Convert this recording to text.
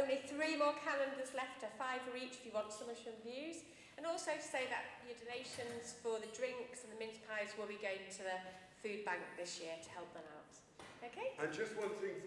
only 3 more calendars left, 5 for each if you want some of the views. And also to say that your donations for the drinks and the mince pies will be going to the food bank this year to help them out. Okay? And just one thing